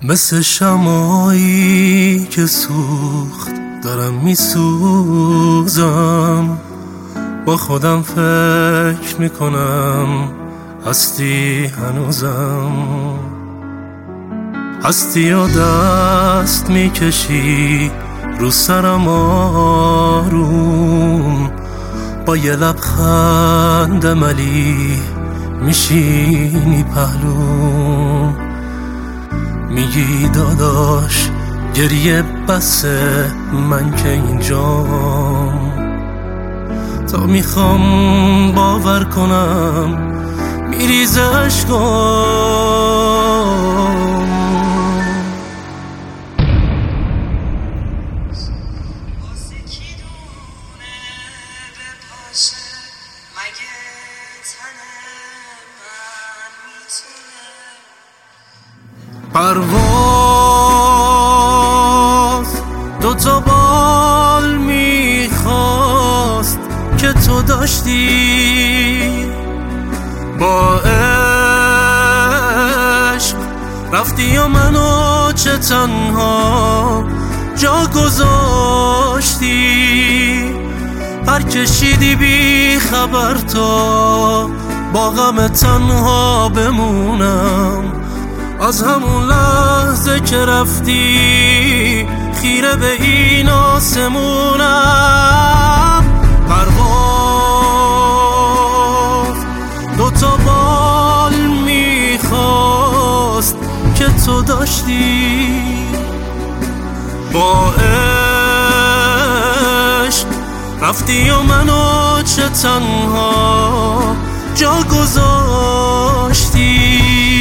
مثل شمعی که سوخت دارم میسوزم، با خودم فکر میکنم هستی هنوزم، هستی و دست میکشی رو سرم آروم، با یه لبخند ملی میشینی پهلوم، میگی داداش گریه بسه من که اینجام، تا میخوام باور کنم میریزه عشقام. پرواز دوتا بال میخواست که تو داشتی، با عشق رفتی و منو چه تنها جا گذاشتی، پر کشیدی بی خبر تا با غم تنها بمونم، از همون لحظه که رفتی خیره به این آسمونم. پرواز دوتا بال میخواست که تو داشتی، با عشق رفتی و منو چه تنها جا گذاشتی.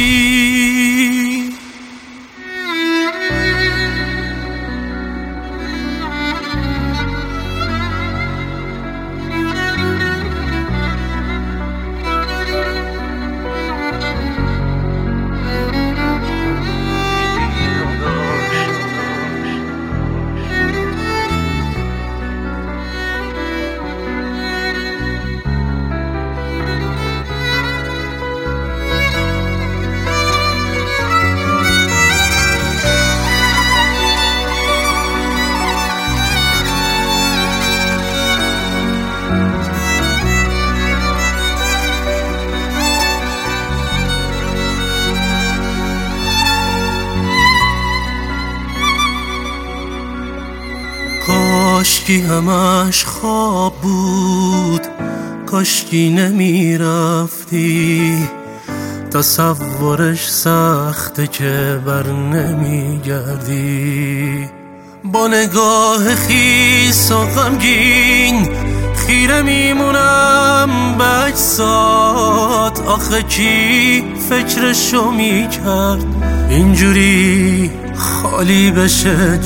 کاشکی همش خواب بود، کاشکی نمی رفتی، تصورش سخته که بر نمی گردی، با نگاه خیس و غمگین خیره میمونم به اجساد. آخه کی فکرشو میکرد اینجوری خالی بشه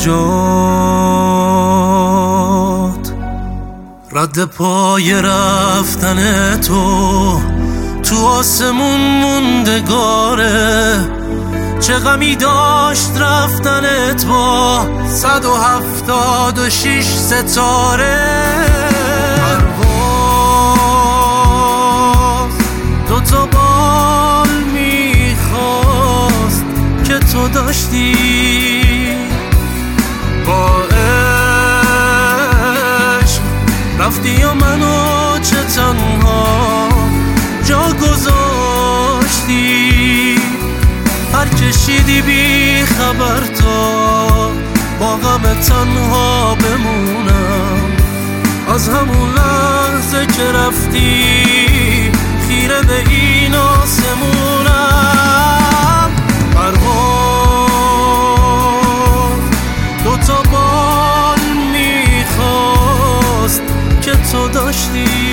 جات؟ رد پای رفتن تو آسمون موندگاره، چه غمی داشت رفتنت با 176 ستاره. پرواز دوتا بال میخواست که تو داشتی، با عشق رفتی و منو چه تنها جا گذاشتی، پر کشیدی بی خبر تا با غم تنها بمونم، از همون لحظه که رفتی خیره به این آسمونم. پرواز دوتا بال میخواست که تو داشتی،